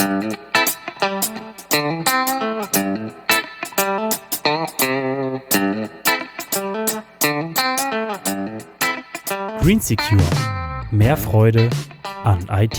GreenSecure. Mehr Freude an IT.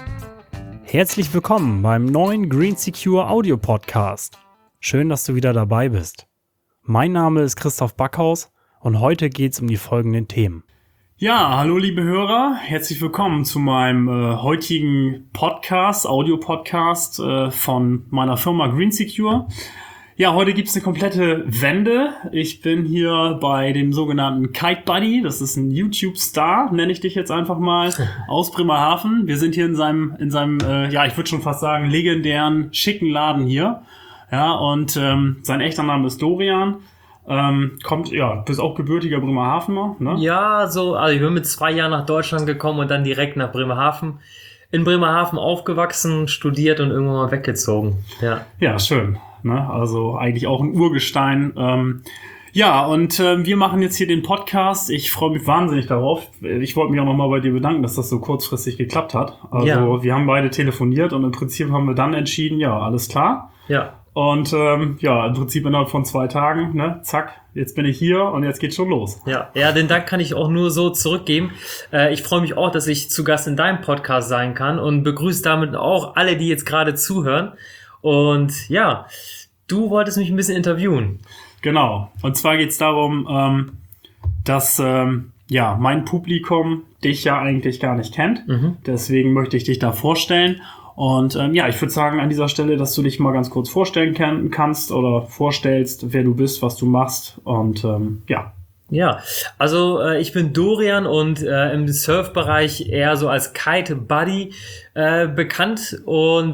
Herzlich willkommen beim neuen GreenSecure Audio Podcast. Schön, dass du wieder dabei bist. Mein Name ist Christoph Backhaus und heute geht es um die folgenden Themen. Ja, hallo liebe Hörer, herzlich willkommen zu meinem heutigen Podcast, Audio-Podcast von meiner Firma GreenSecure. Ja, heute gibt's eine komplette Wende. Ich bin hier bei dem sogenannten Kite Buddy. Das ist ein YouTube-Star, nenne ich dich jetzt einfach mal, aus Bremerhaven. Wir sind hier in seinem ja, ich würde schon fast sagen, legendären, schicken Laden hier. Ja, und sein echter Name ist Dorian. Kommt, ja, bist auch gebürtiger Bremerhavener, ne? Ja, also ich bin mit 2 Jahren nach Deutschland gekommen und dann direkt nach Bremerhaven. In Bremerhaven aufgewachsen, studiert und irgendwann mal weggezogen. Ja, schön. Ne? Also eigentlich auch ein Urgestein. Ja, und wir machen jetzt hier den Podcast. Ich freue mich wahnsinnig darauf. Ich wollte mich auch nochmal bei dir bedanken, dass das so kurzfristig geklappt hat. Also ja. Wir haben beide telefoniert und im Prinzip haben wir dann entschieden, ja, alles klar. Ja. Und ja, im Prinzip innerhalb von 2 Tagen, ne, zack, jetzt bin ich hier und jetzt geht's schon los. Ja, den Dank kann ich auch nur so zurückgeben. Ich freue mich auch, dass ich zu Gast in deinem Podcast sein kann und begrüße damit auch alle, die jetzt gerade zuhören. Und ja, du wolltest mich ein bisschen interviewen. Genau. Und zwar geht's darum, dass ja mein Publikum dich ja eigentlich gar nicht kennt. Mhm. Deswegen möchte ich dich da vorstellen. Und ja, ich würde sagen an dieser Stelle, dass du dich mal ganz kurz vorstellen kannst oder vorstellst, wer du bist, was du machst. Und ja. Ja, also ich bin Dorian und im Surfbereich eher so als Kite Buddy bekannt und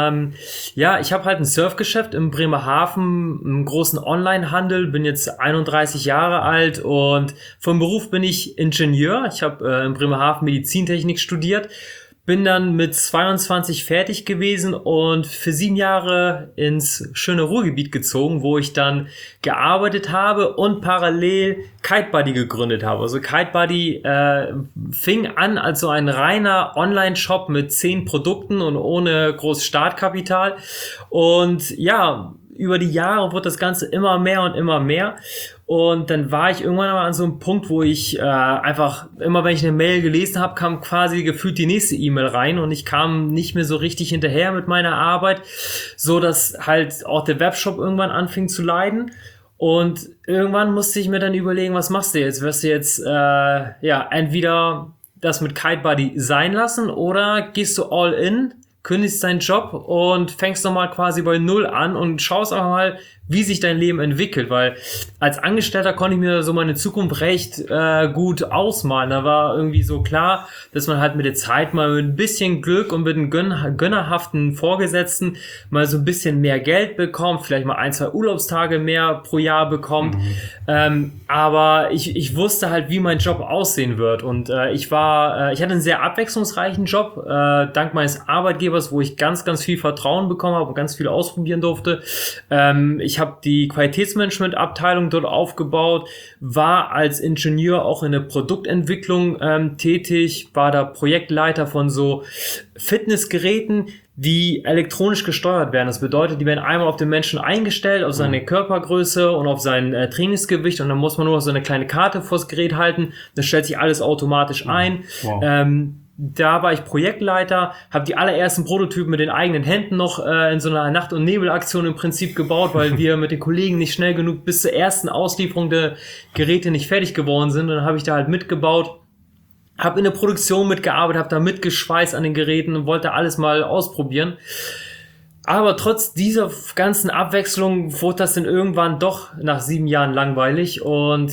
ja, ich habe halt ein Surfgeschäft in Bremerhaven, einen großen Onlinehandel, bin jetzt 31 Jahre alt und vom Beruf bin ich Ingenieur. Ich habe in Bremerhaven Medizintechnik studiert. Bin dann mit 22 fertig gewesen und für 7 Jahre ins schöne Ruhrgebiet gezogen, wo ich dann gearbeitet habe und parallel Kite Buddy gegründet habe. Also Kite Buddy fing an als so ein reiner Online-Shop mit 10 Produkten und ohne groß Startkapital. Und ja, über die Jahre wurde das Ganze immer mehr und immer mehr. Und dann war ich irgendwann mal an so einem Punkt, wo ich einfach, immer wenn ich eine Mail gelesen habe, kam quasi gefühlt die nächste E-Mail rein und ich kam nicht mehr so richtig hinterher mit meiner Arbeit, so dass halt auch der Webshop irgendwann anfing zu leiden. Und irgendwann musste ich mir dann überlegen, was machst du jetzt? Wirst du jetzt ja entweder das mit Kite Buddy sein lassen oder gehst du all in, kündigst deinen Job und fängst nochmal quasi bei Null an und schaust einfach mal, wie sich dein Leben entwickelt, weil als Angestellter konnte ich mir so meine Zukunft recht gut ausmalen. Da war irgendwie so klar, dass man halt mit der Zeit mal mit ein bisschen Glück und mit einem gönnerhaften Vorgesetzten mal so ein bisschen mehr Geld bekommt, vielleicht mal 1, 2 Urlaubstage mehr pro Jahr bekommt. Aber ich wusste halt, wie mein Job aussehen wird und ich hatte einen sehr abwechslungsreichen Job, dank meines Arbeitgebers, wo ich ganz, ganz viel Vertrauen bekommen habe und ganz viel ausprobieren durfte. Ich habe die Qualitätsmanagement-Abteilung dort aufgebaut, war als Ingenieur auch in der Produktentwicklung tätig, war da Projektleiter von so Fitnessgeräten, die elektronisch gesteuert werden. Das bedeutet, die werden einmal auf den Menschen eingestellt, auf seine Körpergröße und auf sein Trainingsgewicht und dann muss man nur so eine kleine Karte vors Gerät halten. Das stellt sich alles automatisch ein. Wow. Da war ich Projektleiter, habe die allerersten Prototypen mit den eigenen Händen noch in so einer Nacht- und Nebelaktion im Prinzip gebaut, weil wir mit den Kollegen nicht schnell genug bis zur ersten Auslieferung der Geräte nicht fertig geworden sind. Und dann habe ich da halt mitgebaut, habe in der Produktion mitgearbeitet, habe da mitgeschweißt an den Geräten und wollte alles mal ausprobieren. Aber trotz dieser ganzen Abwechslung wurde das dann irgendwann doch nach 7 Jahren langweilig und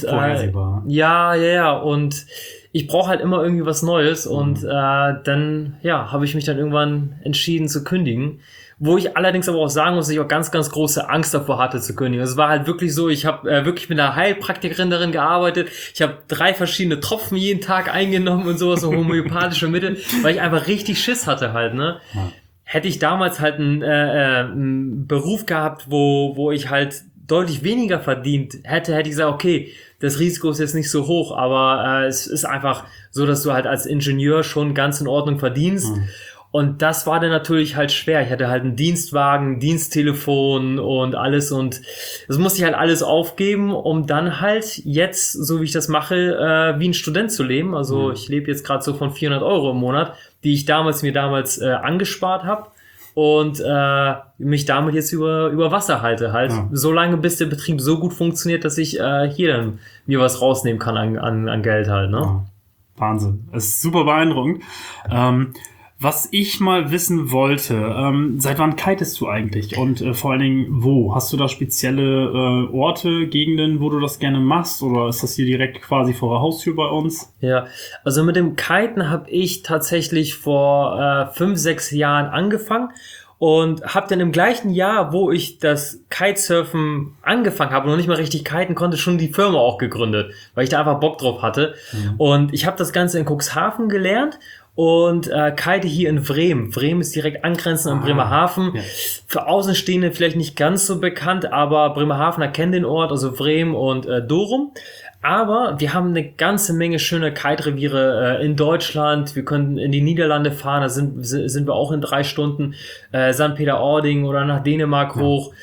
ja, und ich brauche halt immer irgendwie was Neues und dann habe ich mich dann irgendwann entschieden zu kündigen. Wo ich allerdings aber auch sagen muss, dass ich auch ganz, ganz große Angst davor hatte zu kündigen. Es war halt wirklich so, ich habe wirklich mit einer Heilpraktikerin darin gearbeitet. Ich habe 3 verschiedene Tropfen jeden Tag eingenommen und sowas, so homöopathische Mittel, weil ich einfach richtig Schiss hatte halt, ne? Ja. Hätte ich damals halt einen Beruf gehabt, wo ich halt deutlich weniger verdient hätte ich gesagt, okay, das Risiko ist jetzt nicht so hoch, aber es ist einfach so, dass du halt als Ingenieur schon ganz in Ordnung verdienst. Und das war dann natürlich halt schwer. Ich hatte halt einen Dienstwagen, Diensttelefon und alles und das musste ich halt alles aufgeben, um dann halt jetzt, so wie ich das mache, wie ein Student zu leben. Also ich lebe jetzt gerade so von 400 Euro im Monat, die ich mir damals angespart habe und mich damit jetzt über Wasser halte halt. Ja. So lange, bis der Betrieb so gut funktioniert, dass ich hier dann mir was rausnehmen kann an Geld halt. Ne? Ja. Wahnsinn. Es ist super beeindruckend. Was ich mal wissen wollte, seit wann kitest du eigentlich und vor allen Dingen wo? Hast du da spezielle Orte, Gegenden, wo du das gerne machst oder ist das hier direkt quasi vor der Haustür bei uns? Ja, also mit dem Kiten habe ich tatsächlich vor 5-6 Jahren angefangen und habe dann im gleichen Jahr, wo ich das Kitesurfen angefangen habe und noch nicht mal richtig kiten konnte, schon die Firma auch gegründet, weil ich da einfach Bock drauf hatte. Und ich habe das Ganze in Cuxhaven gelernt und kite hier in Bremen. Bremen ist direkt angrenzend an Bremerhaven. Ja. Für Außenstehende vielleicht nicht ganz so bekannt, aber Bremerhavener kennen den Ort, also Bremen und Dorum. Aber wir haben eine ganze Menge schöne Kite-Reviere in Deutschland. Wir können in die Niederlande fahren, da sind wir auch in 3 Stunden. St. Peter-Ording oder nach Dänemark hoch.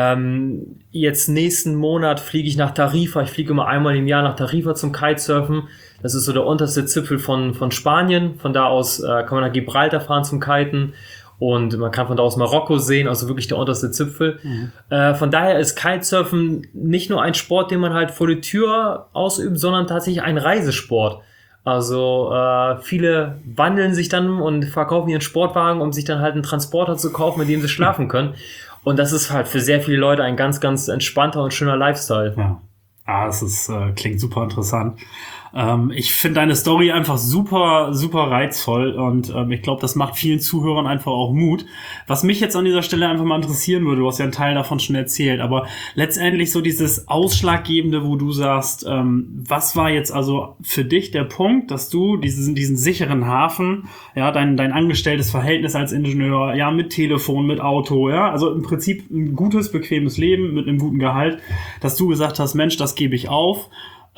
Jetzt nächsten Monat fliege ich nach Tarifa. Ich fliege immer einmal im Jahr nach Tarifa zum Kitesurfen. Das ist so der unterste Zipfel von Spanien. Von da aus kann man nach Gibraltar fahren zum Kiten. Und man kann von da aus Marokko sehen, also wirklich der unterste Zipfel. Von daher ist Kitesurfen nicht nur ein Sport, den man halt vor die Tür ausübt, sondern tatsächlich ein Reisesport. Also viele wandeln sich dann und verkaufen ihren Sportwagen, um sich dann halt einen Transporter zu kaufen, mit dem sie schlafen können. Und das ist halt für sehr viele Leute ein ganz, ganz entspannter und schöner Lifestyle. Ja, das ist, klingt super interessant. Ich finde deine Story einfach super, super reizvoll und ich glaube, das macht vielen Zuhörern einfach auch Mut. Was mich jetzt an dieser Stelle einfach mal interessieren würde, du hast ja einen Teil davon schon erzählt, aber letztendlich so dieses Ausschlaggebende, wo du sagst, was war jetzt also für dich der Punkt, dass du diesen sicheren Hafen, ja, dein angestelltes Verhältnis als Ingenieur, ja, mit Telefon, mit Auto, ja, also im Prinzip ein gutes, bequemes Leben mit einem guten Gehalt, dass du gesagt hast, Mensch, das gebe ich auf,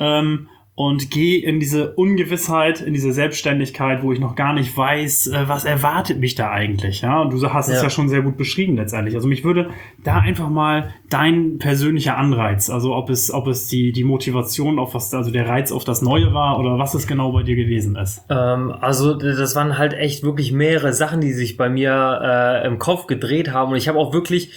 und gehe in diese Ungewissheit, in diese Selbstständigkeit, wo ich noch gar nicht weiß, was erwartet mich da eigentlich, ja? Und du hast es ja schon sehr gut beschrieben letztendlich. Also mich würde da einfach mal dein persönlicher Anreiz, also ob es die Motivation auf was, also der Reiz auf das Neue war oder was es genau bei dir gewesen ist. Also das waren halt echt wirklich mehrere Sachen, die sich bei mir im Kopf gedreht haben und ich habe auch wirklich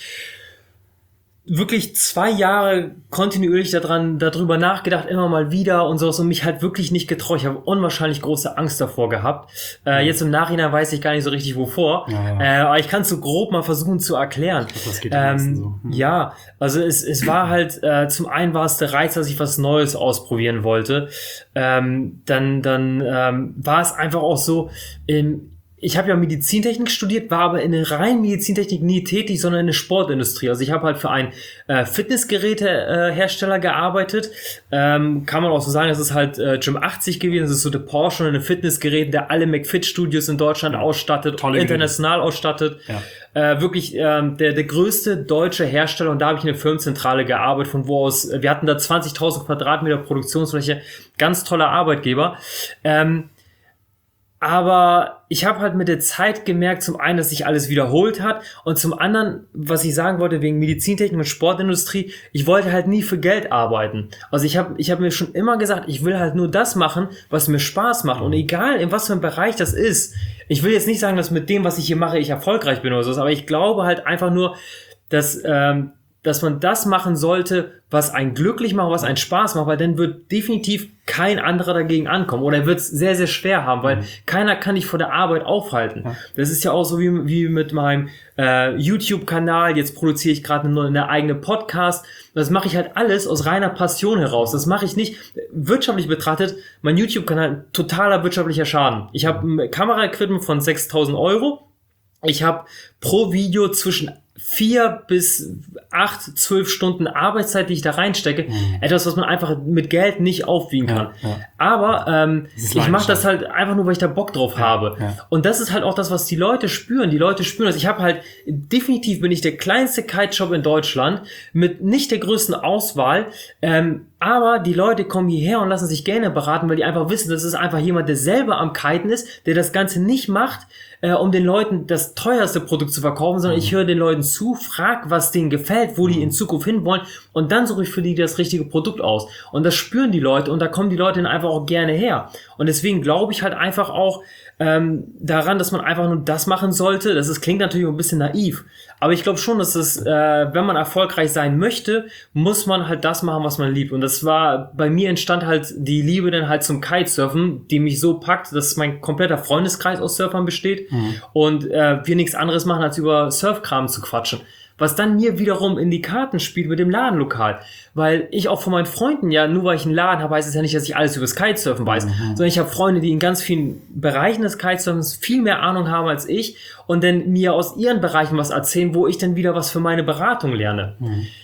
2 Jahre kontinuierlich darüber nachgedacht, immer mal wieder und sowas und mich halt wirklich nicht getraut. Ich habe unwahrscheinlich große Angst davor gehabt. Jetzt im Nachhinein weiß ich gar nicht so richtig wovor. Aber ich kann es so grob mal versuchen zu erklären. Das geht so. Ja, also es war halt, zum einen war es der Reiz, dass ich was Neues ausprobieren wollte. Dann war es einfach auch so, ich habe ja Medizintechnik studiert, war aber in der reinen Medizintechnik nie tätig, sondern in der Sportindustrie. Also ich habe halt für einen Fitnessgerätehersteller gearbeitet. Kann man auch so sagen, das ist halt Gym 80 gewesen. Das ist so der Porsche und ein Fitnessgerät, der alle McFit-Studios in Deutschland ausstattet, international ausstattet. Ja. Wirklich der größte deutsche Hersteller und da habe ich in der Firmenzentrale gearbeitet, von wo aus, wir hatten da 20.000 Quadratmeter Produktionsfläche, ganz toller Arbeitgeber. Aber ich habe halt mit der Zeit gemerkt, zum einen, dass sich alles wiederholt hat und zum anderen, was ich sagen wollte, wegen Medizintechnik und Sportindustrie, ich wollte halt nie für Geld arbeiten. Also ich hab mir schon immer gesagt, ich will halt nur das machen, was mir Spaß macht und egal, in was für einem Bereich das ist. Ich will jetzt nicht sagen, dass mit dem, was ich hier mache, ich erfolgreich bin oder so, aber ich glaube halt einfach nur, dass man das machen sollte, was einen glücklich macht, was einen Spaß macht, weil dann wird definitiv kein anderer dagegen ankommen oder er wird es sehr, sehr schwer haben, weil keiner kann dich vor der Arbeit aufhalten. Ja. Das ist ja auch so wie mit meinem YouTube-Kanal, jetzt produziere ich gerade eine eigene Podcast. Das mache ich halt alles aus reiner Passion heraus. Das mache ich nicht wirtschaftlich betrachtet. Mein YouTube-Kanal, totaler wirtschaftlicher Schaden. Ich habe ein Kameraequipment von 6.000 Euro. Ich habe pro Video zwischen 4 bis 8, 12 Stunden Arbeitszeit, die ich da reinstecke. Etwas, was man einfach mit Geld nicht aufwiegen kann. Ja. Aber ich mache das halt einfach nur, weil ich da Bock drauf habe. Ja. Und das ist halt auch das, was die Leute spüren. Die Leute spüren das. Ich habe halt, definitiv bin ich der kleinste Kite-Shop in Deutschland mit nicht der größten Auswahl, Aber die Leute kommen hierher und lassen sich gerne beraten, weil die einfach wissen, das ist einfach jemand, der selber am Kiten ist, der das Ganze nicht macht, um den Leuten das teuerste Produkt zu verkaufen, sondern ich höre den Leuten zu, frag, was denen gefällt, wo die in Zukunft hinwollen und dann suche ich für die das richtige Produkt aus. Und das spüren die Leute und da kommen die Leute dann einfach auch gerne her. Und deswegen glaube ich halt einfach auch daran, dass man einfach nur das machen sollte. Klingt natürlich ein bisschen naiv, aber ich glaube schon, dass wenn man erfolgreich sein möchte, muss man halt das machen, was man liebt. Und das war, bei mir entstand halt die Liebe dann halt zum Kitesurfen, die mich so packt, dass mein kompletter Freundeskreis aus Surfern besteht und wir nichts anderes machen, als über Surfkram zu quatschen. Was dann mir wiederum in die Karten spielt mit dem Ladenlokal. Weil ich auch von meinen Freunden, ja, nur weil ich einen Laden habe, heißt es ja nicht, dass ich alles über das Kitesurfen weiß. Sondern ich habe Freunde, die in ganz vielen Bereichen des Kitesurfens viel mehr Ahnung haben als ich und dann mir aus ihren Bereichen was erzählen, wo ich dann wieder was für meine Beratung lerne.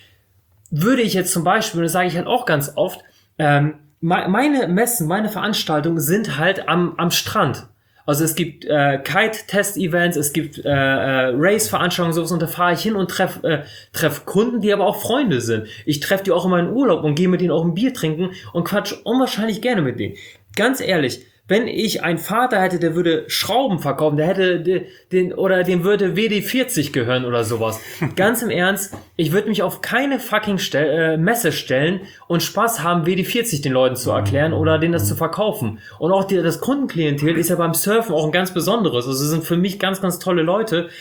Würde ich jetzt zum Beispiel, und das sage ich halt auch ganz oft, meine Messen, meine Veranstaltungen sind halt am Strand. Also es gibt Kite-Test-Events, es gibt Race-Veranstaltungen, sowas, und da fahre ich hin und treff Kunden, die aber auch Freunde sind. Ich treffe die auch in meinen Urlaub und gehe mit denen auch ein Bier trinken und quatsch unwahrscheinlich gerne mit denen. Ganz ehrlich, wenn ich einen Vater hätte, der würde Schrauben verkaufen, der hätte dem würde WD-40 gehören oder sowas. Ganz im Ernst, ich würde mich auf keine fucking Messe stellen und Spaß haben, WD-40 den Leuten zu erklären oder denen das zu verkaufen. Und auch das Kundenklientel ist ja beim Surfen auch ein ganz besonderes. Also es sind für mich ganz, ganz tolle Leute,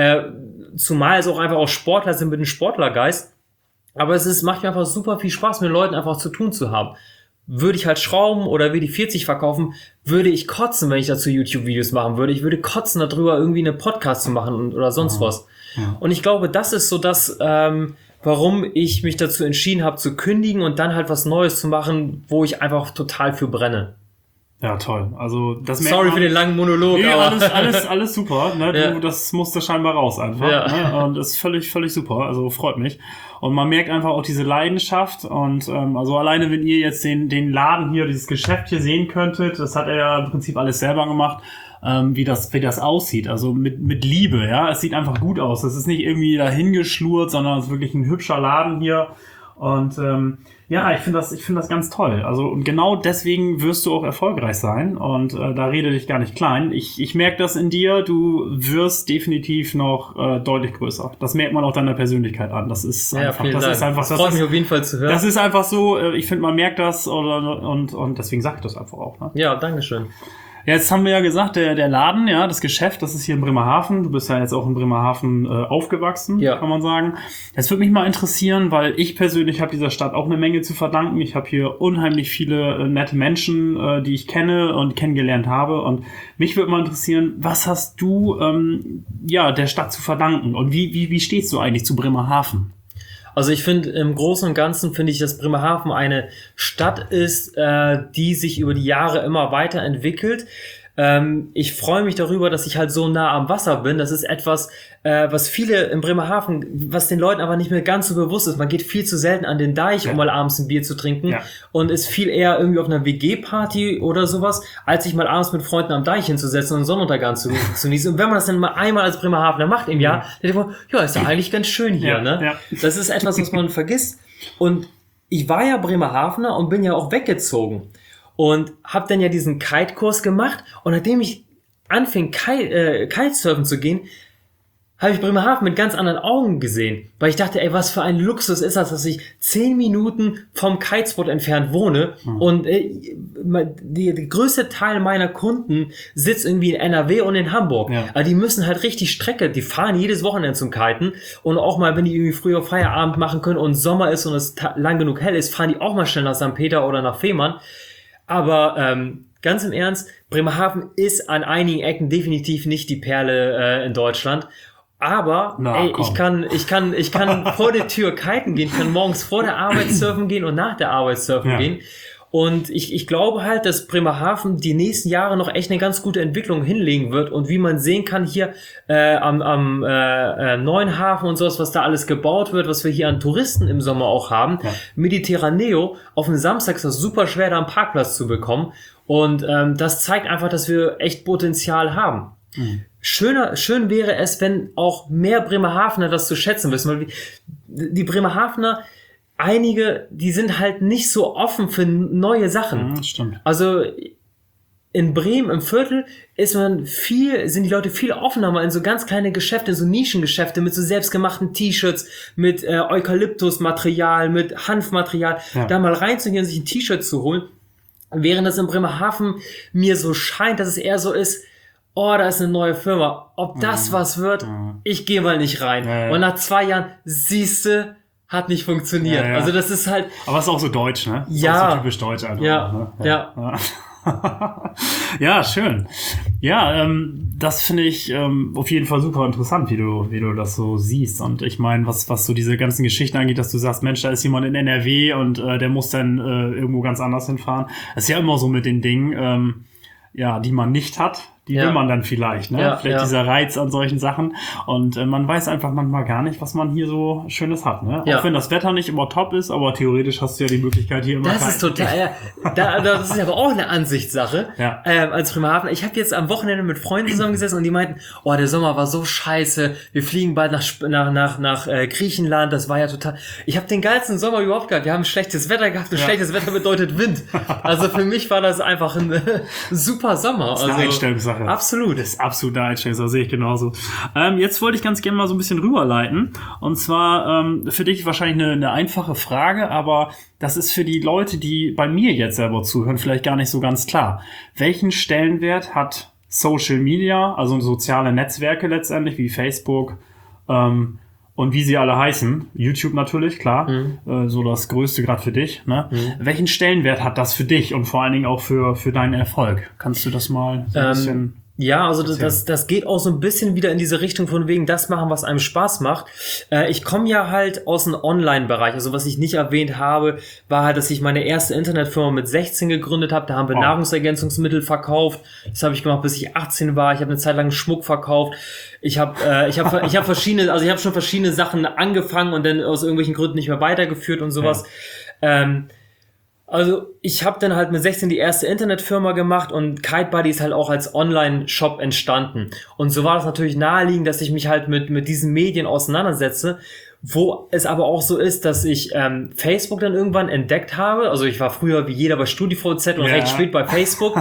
zumal es auch einfach auch Sportler sind mit einem Sportlergeist. Aber macht mir einfach super viel Spaß, mit den Leuten einfach zu tun zu haben. Würde ich halt Schrauben oder WD-40 verkaufen, würde ich kotzen, wenn ich dazu YouTube-Videos machen würde. Ich würde kotzen darüber, irgendwie einen Podcast zu machen oder sonst was. Ja. Und ich glaube, das ist so das, warum ich mich dazu entschieden habe zu kündigen und dann halt was Neues zu machen, wo ich einfach total für brenne. Ja, toll. Also das Sorry für den langen Monolog. Nee, aber alles super. Ne? Ja. Das musste scheinbar raus einfach. Ja. Ne? Und das ist völlig super. Also freut mich. Und man merkt einfach auch diese Leidenschaft. Und also alleine, wenn ihr jetzt den Laden hier, dieses Geschäft hier sehen könntet, das hat er ja im Prinzip alles selber gemacht, wie das aussieht. Also mit Liebe. Ja, es sieht einfach gut aus. Es ist nicht irgendwie dahingeschlurt, sondern es ist wirklich ein hübscher Laden hier. Und ja, ich finde das ganz toll. Also und genau deswegen wirst du auch erfolgreich sein. Und da rede dich gar nicht klein. Ich merke das in dir. Du wirst definitiv noch deutlich größer. Das merkt man auch deiner Persönlichkeit an. Das ist einfach. Das freut mich auf jeden Fall zu hören. Das ist einfach so. Ich finde, man merkt das und deswegen sage ich das einfach auch. Ne? Ja, dankeschön. Ja, jetzt haben wir ja gesagt, der Laden, ja, das Geschäft, das ist hier in Bremerhaven. Du bist ja jetzt auch in Bremerhaven aufgewachsen, kann man sagen. Das würde mich mal interessieren, weil ich persönlich habe dieser Stadt auch eine Menge zu verdanken. Ich habe hier unheimlich viele nette Menschen, die ich kenne und kennengelernt habe. Und mich würde mal interessieren, was hast du der Stadt zu verdanken? Und wie stehst du eigentlich zu Bremerhaven? Also ich finde, im Großen und Ganzen finde ich, dass Bremerhaven eine Stadt ist, die sich über die Jahre immer weiterentwickelt. Ich freue mich darüber, dass ich halt so nah am Wasser bin. Das ist etwas, was viele in Bremerhaven, was den Leuten aber nicht mehr ganz so bewusst ist. Man geht viel zu selten an den Deich, um mal abends ein Bier zu trinken und ist viel eher irgendwie auf einer WG-Party oder sowas, als sich mal abends mit Freunden am Deich hinzusetzen und einen Sonnenuntergang zu genießen. Und wenn man das dann mal einmal als Bremerhavener macht im Jahr, dann denkt man, ja, ist ja eigentlich ganz schön hier. Ne? Ja. Das ist etwas, was man vergisst. Und ich war ja Bremerhavener und bin ja auch weggezogen. Und habe dann ja diesen Kite-Kurs gemacht. Und nachdem ich anfing, Kitesurfen zu gehen, habe ich Bremerhaven mit ganz anderen Augen gesehen. Weil ich dachte, ey, was für ein Luxus ist das, dass ich 10 Minuten vom Kitespot entfernt wohne. Und der größte Teil meiner Kunden sitzt irgendwie in NRW und in Hamburg. Ja. Aber die müssen halt richtig Strecke. Die fahren jedes Wochenende zum Kiten. Und auch mal, wenn die irgendwie früher Feierabend machen können und Sommer ist und es lang genug hell ist, fahren die auch mal schnell nach St. Peter oder nach Fehmarn. Aber ganz im Ernst, Bremerhaven ist an einigen Ecken definitiv nicht die Perle in Deutschland. Aber ich kann vor der Tür kiten gehen, kann morgens vor der Arbeit surfen gehen und nach der Arbeit surfen gehen. Und ich glaube halt, dass Bremerhaven die nächsten Jahre noch echt eine ganz gute Entwicklung hinlegen wird. Und wie man sehen kann hier am neuen Hafen und sowas, was da alles gebaut wird, was wir hier an Touristen im Sommer auch haben. Ja. Mediterraneo, auf dem Samstag ist das super schwer, da einen Parkplatz zu bekommen. Und das zeigt einfach, dass wir echt Potenzial haben. Mhm. Schön wäre es, wenn auch mehr Bremerhavener das zu schätzen wissen. Weil die Bremerhavener einige, die sind halt nicht so offen für neue Sachen. Ja, stimmt. Also in Bremen im Viertel sind die Leute viel offener mal in so ganz kleine Geschäfte, in so Nischengeschäfte mit so selbstgemachten T-Shirts, mit Eukalyptusmaterial, mit Hanfmaterial, da mal reinzugehen und sich ein T-Shirt zu holen. Während das in Bremerhaven mir so scheint, dass es eher so ist, oh, da ist eine neue Firma. Ob das was wird, ich gehe mal nicht rein. Ja. Und nach 2 Jahren, siehste, hat nicht funktioniert. Ja. Also das ist halt... Aber es ist auch so deutsch, ne? Das ja. ist auch so typisch deutsch einfach. Ja, ne? Ja. Ja, schön. Ja, das finde ich auf jeden Fall super interessant, wie du das so siehst. Und ich meine, was so diese ganzen Geschichten angeht, dass du sagst, Mensch, da ist jemand in NRW und der muss dann irgendwo ganz anders hinfahren. Das ist ja immer so mit den Dingen, die man nicht hat. Die will man dann vielleicht, ne? Vielleicht dieser Reiz an solchen Sachen. Und man weiß einfach manchmal gar nicht, was man hier so Schönes hat, ne? Auch wenn das Wetter nicht immer top ist, aber theoretisch hast du ja die Möglichkeit hier immer. Das ist total, das ist aber auch eine Ansichtssache. Ja. Als Bremerhaven. Ich habe jetzt am Wochenende mit Freunden zusammengesessen und die meinten, oh, der Sommer war so scheiße, wir fliegen bald nach Griechenland, das war ja total, ich habe den geilsten Sommer überhaupt gehabt, wir haben schlechtes Wetter gehabt und schlechtes Wetter bedeutet Wind. Also für mich war das einfach ein super Sommer. Das ist eine Einstellungssache. Absolut. Das ist absolut eine Einstellung, das sehe ich genauso. Jetzt wollte ich ganz gerne mal so ein bisschen rüberleiten. Und zwar für dich wahrscheinlich eine einfache Frage, aber das ist für die Leute, die bei mir jetzt selber zuhören, vielleicht gar nicht so ganz klar. Welchen Stellenwert hat Social Media, also soziale Netzwerke letztendlich, wie Facebook und wie sie alle heißen, YouTube natürlich, klar, so das Größte gerade für dich. Ne? Welchen Stellenwert hat das für dich und vor allen Dingen auch für deinen Erfolg? Kannst du das mal so ein bisschen... Ja, also das geht auch so ein bisschen wieder in diese Richtung von wegen das machen, was einem Spaß macht. Ich komme ja halt aus dem Online-Bereich. Also was ich nicht erwähnt habe, war halt, dass ich meine erste Internetfirma mit 16 gegründet habe. Da haben wir Nahrungsergänzungsmittel verkauft. Das habe ich gemacht, bis ich 18 war. Ich habe eine Zeit lang Schmuck verkauft. Ich habe schon verschiedene Sachen angefangen und dann aus irgendwelchen Gründen nicht mehr weitergeführt und sowas. Ja. Also ich habe dann halt mit 16 die erste Internetfirma gemacht und Kitebuddy ist halt auch als Online-Shop entstanden. Und so war das natürlich naheliegend, dass ich mich halt mit diesen Medien auseinandersetze, wo es aber auch so ist, dass ich Facebook dann irgendwann entdeckt habe. Also ich war früher wie jeder bei StudiVZ und recht spät bei Facebook.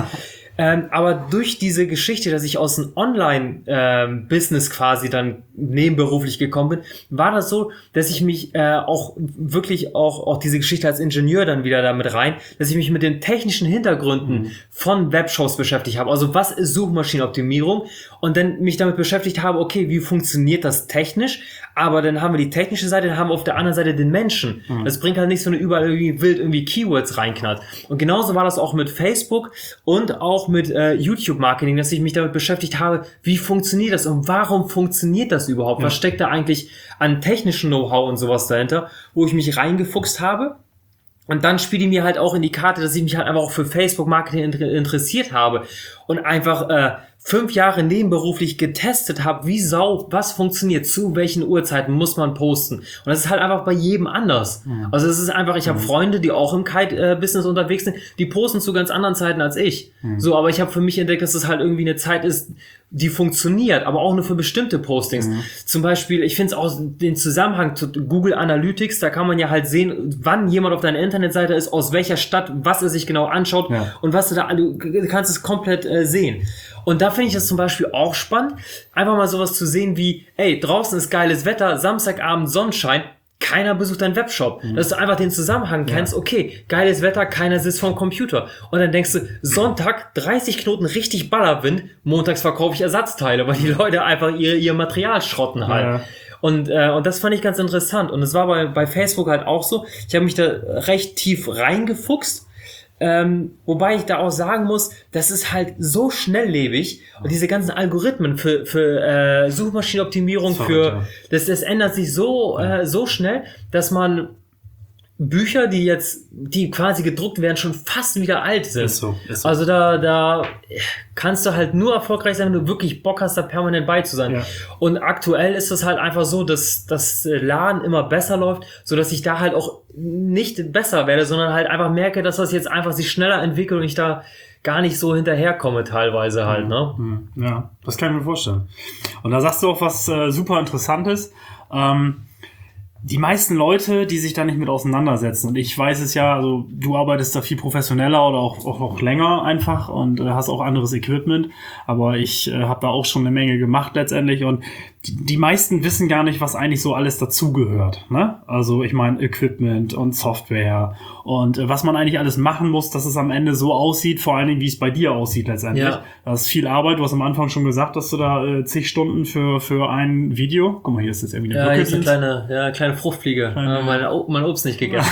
Aber durch diese Geschichte, dass ich aus dem Online-Business quasi dann nebenberuflich gekommen bin, war das so, dass ich mich auch wirklich auch diese Geschichte als Ingenieur dann wieder damit rein, dass ich mich mit den technischen Hintergründen von Webshops beschäftigt habe. Also was ist Suchmaschinenoptimierung? Und dann mich damit beschäftigt habe, okay, wie funktioniert das technisch? Aber dann haben wir die technische Seite, dann haben wir auf der anderen Seite den Menschen. Das bringt halt nicht so eine überall irgendwie wild irgendwie Keywords reinknallt. Und genauso war das auch mit Facebook und auch mit YouTube-Marketing, dass ich mich damit beschäftigt habe, wie funktioniert das und warum funktioniert das überhaupt? Was steckt da eigentlich an technischen Know-how und sowas dahinter, wo ich mich reingefuchst habe? Und dann spielt die mir halt auch in die Karte, dass ich mich halt einfach auch für Facebook-Marketing interessiert habe und einfach 5 Jahre nebenberuflich getestet habe, was funktioniert, zu welchen Uhrzeiten muss man posten. Und das ist halt einfach bei jedem anders. Also es ist einfach, ich habe Freunde, die auch im Kite-Business unterwegs sind, die posten zu ganz anderen Zeiten als ich. So, aber ich habe für mich entdeckt, dass es halt irgendwie eine Zeit ist, die funktioniert, aber auch nur für bestimmte Postings. Zum Beispiel, ich finde es auch den Zusammenhang zu Google Analytics, da kann man ja halt sehen, wann jemand auf deiner Internetseite ist, aus welcher Stadt, was er sich genau anschaut und was du kannst es komplett sehen. Und da finde ich das zum Beispiel auch spannend, einfach mal sowas zu sehen wie, ey, draußen ist geiles Wetter, Samstagabend Sonnenschein, keiner besucht deinen Webshop. Dass du einfach den Zusammenhang kennst, okay, geiles Wetter, keiner sitzt vorm Computer. Und dann denkst du, Sonntag, 30 Knoten, richtig Ballerwind, montags verkaufe ich Ersatzteile, weil die Leute einfach ihr Material schrotten halt. Ja. Und das fand ich ganz interessant. Und es war bei Facebook halt auch so, ich habe mich da recht tief reingefuchst. Wobei ich da auch sagen muss, das ist halt so schnelllebig und diese ganzen Algorithmen für Suchmaschinenoptimierung, das ändert sich so schnell, dass man Bücher, die quasi gedruckt werden, schon fast wieder alt sind. Ist so. Also da kannst du halt nur erfolgreich sein, wenn du wirklich Bock hast, da permanent bei zu sein. Ja. Und aktuell ist es halt einfach so, dass das Laden immer besser läuft, so dass ich da halt auch nicht besser werde, sondern halt einfach merke, dass das jetzt einfach sich schneller entwickelt und ich da gar nicht so hinterherkomme teilweise halt, ne? Ja, das kann ich mir vorstellen. Und da sagst du auch was super Interessantes. die meisten Leute, die sich da nicht mit auseinandersetzen, und ich weiß es ja, also du arbeitest da viel professioneller oder auch länger einfach und hast auch anderes Equipment, aber ich habe da auch schon eine Menge gemacht letztendlich, und die meisten wissen gar nicht, was eigentlich so alles dazugehört, ne? Also ich meine Equipment und Software und was man eigentlich alles machen muss, dass es am Ende so aussieht, vor allen Dingen, wie es bei dir aussieht letztendlich. Ja. Das ist viel Arbeit. Du hast am Anfang schon gesagt, dass du da zig Stunden für ein Video. Guck mal, hier ist jetzt irgendwie eine Hier ist eine kleine Fruchtfliege. Mein Obst nicht gegessen.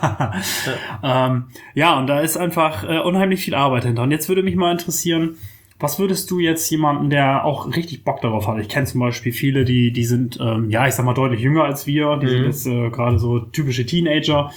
Ja, und da ist einfach unheimlich viel Arbeit hinter. Und jetzt würde mich mal interessieren, was würdest du jetzt jemanden, der auch richtig Bock darauf hat? Ich kenne zum Beispiel viele, die sind, ich sag mal, deutlich jünger als wir. Die sind jetzt gerade so typische Teenager.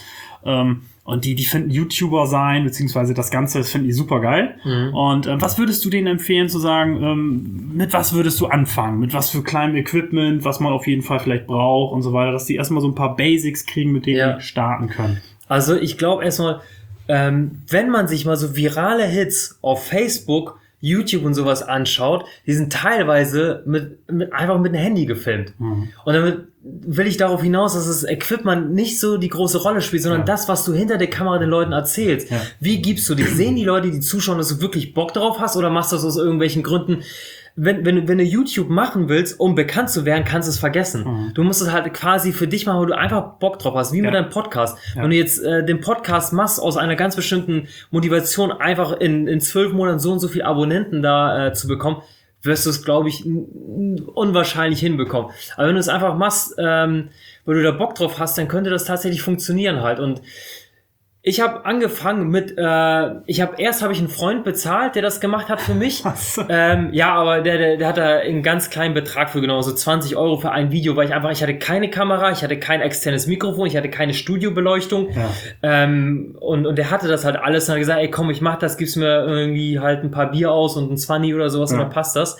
Und die finden YouTuber sein, beziehungsweise das Ganze, das finden die super geil. Und was würdest du denen empfehlen zu sagen, mit was würdest du anfangen? Mit was für kleinem Equipment, was man auf jeden Fall vielleicht braucht und so weiter, dass die erstmal so ein paar Basics kriegen, mit denen die starten können? Also ich glaube erstmal, wenn man sich mal so virale Hits auf Facebook, YouTube und sowas anschaut, die sind teilweise einfach mit einem Handy gefilmt. Und damit will ich darauf hinaus, dass das Equipment nicht so die große Rolle spielt, sondern das, was du hinter der Kamera den Leuten erzählst. Ja. Wie gibst du dich? Sehen die Leute, die zuschauen, dass du wirklich Bock drauf hast, oder machst du das aus irgendwelchen Gründen? Wenn du YouTube machen willst, um bekannt zu werden, kannst du es vergessen. Du musst es halt quasi für dich machen, wo du einfach Bock drauf hast, wie mit deinem Podcast. Wenn du jetzt den Podcast machst aus einer ganz bestimmten Motivation, einfach in 12 Monaten so und so viel Abonnenten da zu bekommen, wirst du es, glaube ich, unwahrscheinlich hinbekommen. Aber wenn du es einfach machst, weil du da Bock drauf hast, dann könnte das tatsächlich funktionieren halt. Und ich habe angefangen mit, erst habe ich einen Freund bezahlt, der das gemacht hat für mich. Aber der hat da einen ganz kleinen Betrag für genommen, so 20 Euro für ein Video, weil ich hatte keine Kamera, ich hatte kein externes Mikrofon, ich hatte keine Studiobeleuchtung. Ja. Und der hatte das halt alles und hat gesagt, ey komm, ich mach das, gib's mir irgendwie halt ein paar Bier aus und ein 20 oder sowas und dann passt das.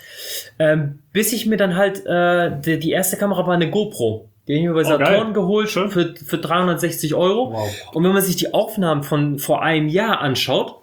Bis ich mir dann halt, die erste Kamera war eine GoPro. Die habe ich mir bei Saturn geholt für 360 Euro. Wow. Und wenn man sich die Aufnahmen von vor einem Jahr anschaut,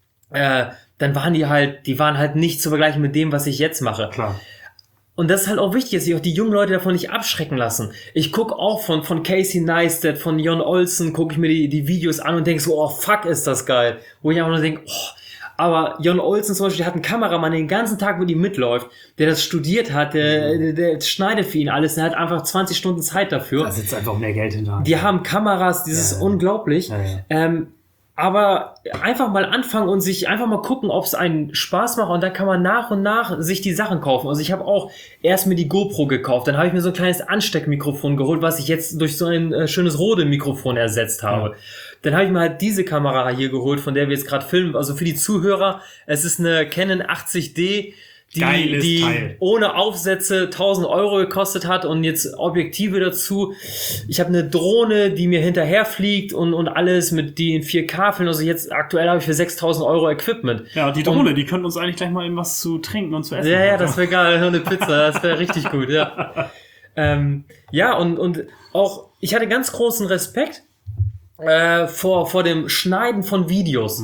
dann waren die waren halt nicht zu vergleichen mit dem, was ich jetzt mache. Klar. Und das ist halt auch wichtig, dass sich auch die jungen Leute davon nicht abschrecken lassen. Ich gucke auch von Casey Neistat, von Jon Olsen, gucke ich mir die Videos an und denke so, oh fuck, ist das geil. Wo ich einfach nur denke, aber Jon Olsen zum Beispiel, der hat einen Kameramann, der den ganzen Tag mit ihm mitläuft, der das studiert hat, der schneidet für ihn alles, der hat einfach 20 Stunden Zeit dafür. Da sitzt einfach mehr Geld hinter. Die haben Kameras, das ist unglaublich. Ja. Aber einfach mal anfangen und sich einfach mal gucken, ob es einen Spaß macht, und dann kann man nach und nach sich die Sachen kaufen. Also ich habe auch erst mir die GoPro gekauft, dann habe ich mir so ein kleines Ansteckmikrofon geholt, was ich jetzt durch so ein schönes Rode-Mikrofon ersetzt habe. Ja. Dann habe ich mir halt diese Kamera hier geholt, von der wir jetzt gerade filmen. Also für die Zuhörer, es ist eine Canon 80D, die ohne Aufsätze 1.000 Euro gekostet hat, und jetzt Objektive dazu. Ich habe eine Drohne, die mir hinterher fliegt und alles mit die in 4K filmen. Also jetzt aktuell habe ich für 6.000 Euro Equipment. Ja, die Drohne, die könnte uns eigentlich gleich mal eben was zu trinken und zu essen. Ja, das wäre geil, eine Pizza, das wäre richtig gut, ja. Und auch, ich hatte ganz großen Respekt vor dem Schneiden von Videos.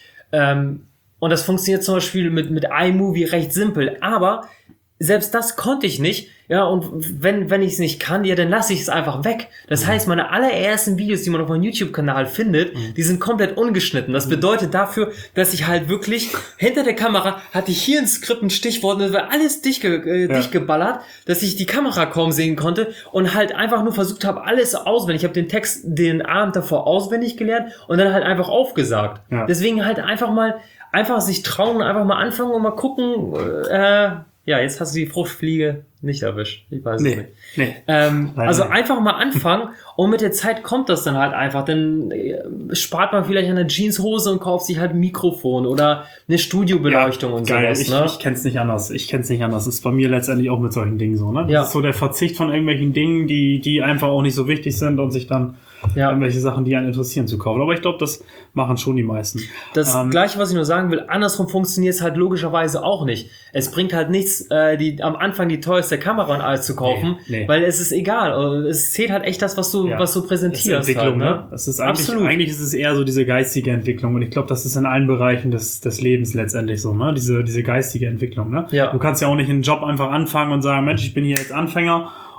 Und das funktioniert zum Beispiel mit iMovie recht simpel. Aber selbst das konnte ich nicht. Ja, und wenn ich es nicht kann, ja, dann lasse ich es einfach weg. Das heißt, meine allerersten Videos, die man auf meinem YouTube-Kanal findet, die sind komplett ungeschnitten. Das bedeutet dafür, dass ich halt wirklich hinter der Kamera hatte ich hier ein Skript, ein Stichwort, und das war alles dicht geballert, dass ich die Kamera kaum sehen konnte und halt einfach nur versucht habe, alles auswendig. Ich habe den Text den Abend davor auswendig gelernt und dann halt einfach aufgesagt. Ja. Deswegen halt einfach sich trauen, einfach mal anfangen und mal gucken. Jetzt hast du die Fruchtfliege nicht erwischt. Ich weiß es nicht. Nee. Also einfach mal anfangen, und mit der Zeit kommt das dann halt einfach. Dann spart man vielleicht eine Jeanshose und kauft sich halt ein Mikrofon oder eine Studiobeleuchtung und geil. sowas. Ne? Ich kenn's nicht anders. Das ist bei mir letztendlich auch mit solchen Dingen so. Ne? Das ist so der Verzicht von irgendwelchen Dingen, die einfach auch nicht so wichtig sind, und sich dann irgendwelche Sachen, die einen interessieren, zu kaufen. Aber ich glaube, das machen schon die meisten. Das Gleiche, was ich nur sagen will, andersrum funktioniert es halt logischerweise auch nicht. Es bringt halt nichts, am Anfang die teuerste Kamera und alles zu kaufen, weil es ist egal. Es zählt halt echt das, was du präsentierst. Das ist Entwicklung, halt, ne? Das ist eigentlich ist es eher so diese geistige Entwicklung, und ich glaube, das ist in allen Bereichen des Lebens letztendlich so, ne? Diese geistige Entwicklung, ne? Ja. Du kannst ja auch nicht einen Job einfach anfangen und sagen, Mensch, ich bin hier jetzt Anfänger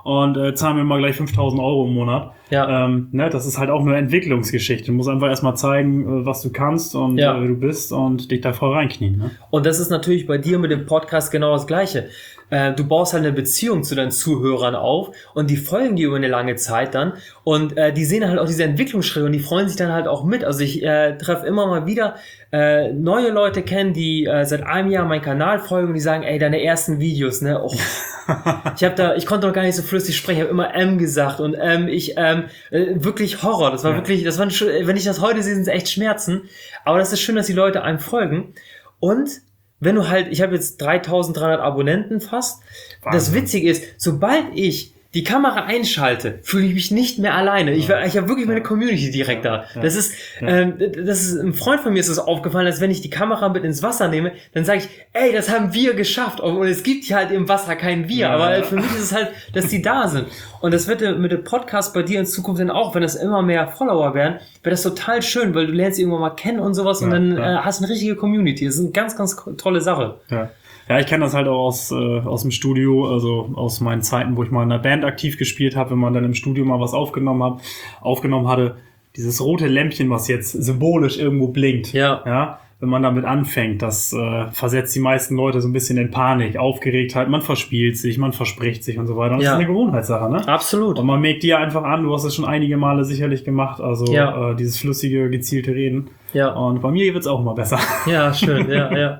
und zahlen mir mal gleich 5.000 Euro im Monat. Ja. Ne, das ist halt auch eine Entwicklungsgeschichte. Du musst einfach erstmal zeigen, was du kannst und Ja. wer du bist und dich da voll reinknien. Ne? Und das ist natürlich bei dir mit dem Podcast genau das Gleiche. Du baust halt eine Beziehung zu deinen Zuhörern auf und die folgen dir über eine lange Zeit dann und die sehen halt auch diese Entwicklungsschritte und die freuen sich dann halt auch mit. Also ich treffe immer mal wieder neue Leute kennen, die seit einem Jahr meinen Kanal folgen und die sagen, ey, deine ersten Videos, ne, oh, ich konnte noch gar nicht so flüssig sprechen, ich habe immer gesagt und wirklich Horror. Das war wirklich, wenn ich das heute sehe, sind es echt Schmerzen. Aber das ist schön, dass die Leute einem folgen. Und wenn du halt, ich habe jetzt 3.300 Abonnenten fast. Wahnsinn. Das Witzige ist, sobald ich die Kamera einschalte, fühle ich mich nicht mehr alleine. Ich habe wirklich meine Community direkt da. Das ist ein Freund von mir ist es aufgefallen, dass wenn ich die Kamera mit ins Wasser nehme, dann sage ich, ey, das haben wir geschafft. Und es gibt ja halt im Wasser kein Wir. Aber für mich ist es halt, dass die da sind. Und das wird mit dem Podcast bei dir in Zukunft dann auch, wenn es immer mehr Follower werden, wird das total schön, weil du lernst sie irgendwann mal kennen und sowas und dann hast eine richtige Community. Das ist eine ganz, ganz tolle Sache. Ja, ich kenne das halt auch aus dem Studio, also aus meinen Zeiten, wo ich mal in einer Band aktiv gespielt habe, wenn man dann im Studio mal was aufgenommen hatte, dieses rote Lämpchen, was jetzt symbolisch irgendwo blinkt. Ja, wenn man damit anfängt, das versetzt die meisten Leute so ein bisschen in Panik, Aufgeregtheit, man verspielt sich, man verspricht sich und so weiter. Und das ist eine Gewohnheitssache, ne? Absolut. Und man merkt dir einfach an, du hast es schon einige Male sicherlich gemacht, also dieses flüssige, gezielte Reden. Ja. Und bei mir wird's auch immer besser. Ja, schön, ja.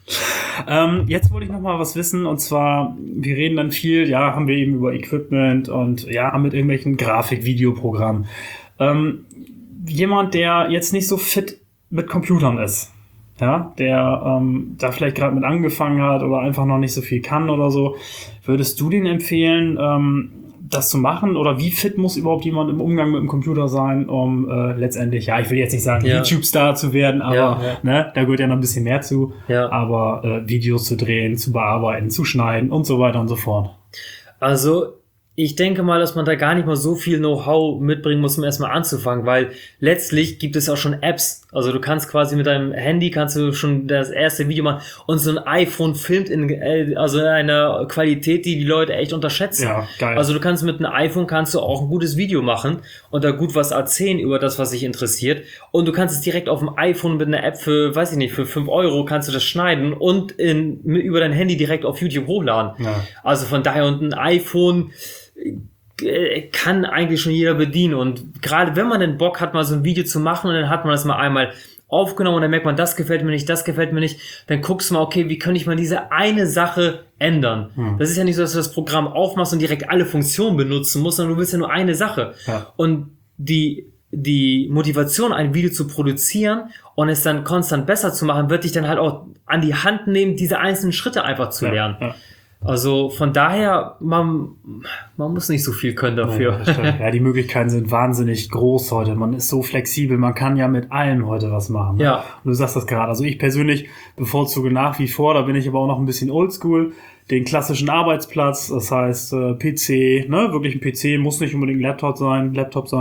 Jetzt wollte ich noch mal was wissen, und zwar, wir reden dann viel, haben wir eben über Equipment und mit irgendwelchen Grafik-Videoprogrammen. Jemand, der jetzt nicht so fit mit Computern ist, der da vielleicht gerade mit angefangen hat oder einfach noch nicht so viel kann oder so, würdest du den empfehlen, das zu machen? Oder wie fit muss überhaupt jemand im Umgang mit dem Computer sein, um letztendlich, ich will jetzt nicht sagen, YouTube-Star zu werden, aber ne, da gehört ja noch ein bisschen mehr zu, aber Videos zu drehen, zu bearbeiten, zu schneiden und so weiter und so fort. Also ich denke mal, dass man da gar nicht mal so viel Know-how mitbringen muss, um erstmal anzufangen, weil letztlich gibt es auch schon Apps. Also du kannst quasi mit deinem Handy kannst du schon das erste Video machen und so ein iPhone filmt in einer Qualität, die Leute echt unterschätzen. Ja, geil. Also du kannst mit einem iPhone kannst du auch ein gutes Video machen und da gut was erzählen über das, was dich interessiert. Und du kannst es direkt auf dem iPhone mit einer App für 5 Euro kannst du das schneiden und über dein Handy direkt auf YouTube hochladen. Ja. Also von daher, und ein iPhone kann eigentlich schon jeder bedienen, und gerade wenn man den Bock hat, mal so ein Video zu machen und dann hat man das mal einmal aufgenommen und dann merkt man, das gefällt mir nicht, dann guckst du mal, okay, wie könnte ich mal diese eine Sache ändern? Das ist ja nicht so, dass du das Programm aufmachst und direkt alle Funktionen benutzen musst, sondern du willst ja nur eine Sache. Und die Motivation, ein Video zu produzieren und es dann konstant besser zu machen, wird dich dann halt auch an die Hand nehmen, diese einzelnen Schritte einfach zu lernen. Also von daher, man muss nicht so viel können dafür. Ja, die Möglichkeiten sind wahnsinnig groß heute. Man ist so flexibel, man kann ja mit allem heute was machen. Ne? Ja. Und du sagst das gerade. Also ich persönlich bevorzuge nach wie vor, da bin ich aber auch noch ein bisschen oldschool, den klassischen Arbeitsplatz. Das heißt PC, ne, wirklich ein PC, muss nicht unbedingt Laptop sein,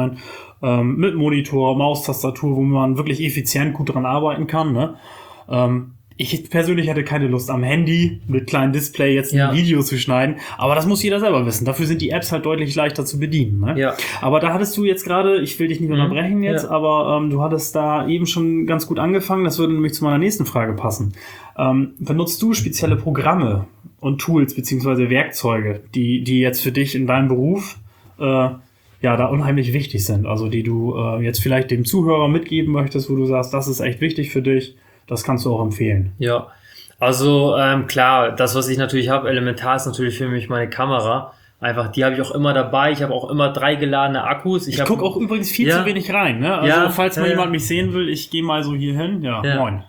mit Monitor, Maustastatur, wo man wirklich effizient gut dran arbeiten kann. Ne? Ich persönlich hatte keine Lust, am Handy mit kleinem Display jetzt ein Video zu schneiden, aber das muss jeder selber wissen. Dafür sind die Apps halt deutlich leichter zu bedienen. Ne? Ja. Aber da hattest du jetzt gerade, ich will dich nicht unterbrechen jetzt, aber du hattest da eben schon ganz gut angefangen. Das würde nämlich zu meiner nächsten Frage passen. Benutzt du spezielle Programme und Tools beziehungsweise Werkzeuge, die jetzt für dich in deinem Beruf da unheimlich wichtig sind? Also die du jetzt vielleicht dem Zuhörer mitgeben möchtest, wo du sagst, das ist echt wichtig für dich. Das kannst du auch empfehlen. Ja, also klar, das, was ich natürlich habe, elementar ist natürlich für mich meine Kamera. Einfach, die habe ich auch immer dabei. Ich habe auch immer 3 geladene Akkus. Ich gucke auch übrigens viel zu wenig rein. Ne? Also falls mal jemand mich sehen will, ich gehe mal so hier hin. Moin.